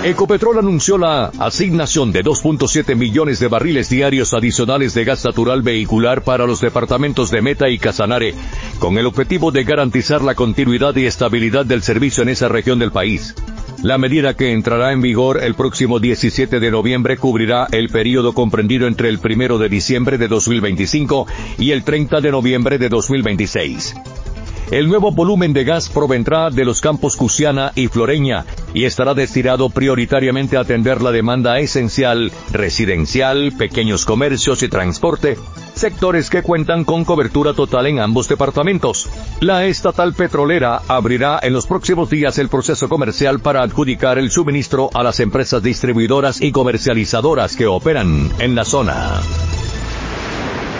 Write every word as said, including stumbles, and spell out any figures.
Ecopetrol anunció la asignación de dos punto siete millones de barriles diarios adicionales de gas natural vehicular para los departamentos de Meta y Casanare, con el objetivo de garantizar la continuidad y estabilidad del servicio en esa región del país. La medida, que entrará en vigor el próximo diecisiete de noviembre, cubrirá el periodo comprendido entre el primero de diciembre de dos mil veinticinco y el treinta de noviembre de dos mil veintiséis. El nuevo volumen de gas provendrá de los campos Cusiana y Floreña y estará destinado prioritariamente a atender la demanda esencial, residencial, pequeños comercios y transporte, sectores que cuentan con cobertura total en ambos departamentos. La estatal petrolera abrirá en los próximos días el proceso comercial para adjudicar el suministro a las empresas distribuidoras y comercializadoras que operan en la zona.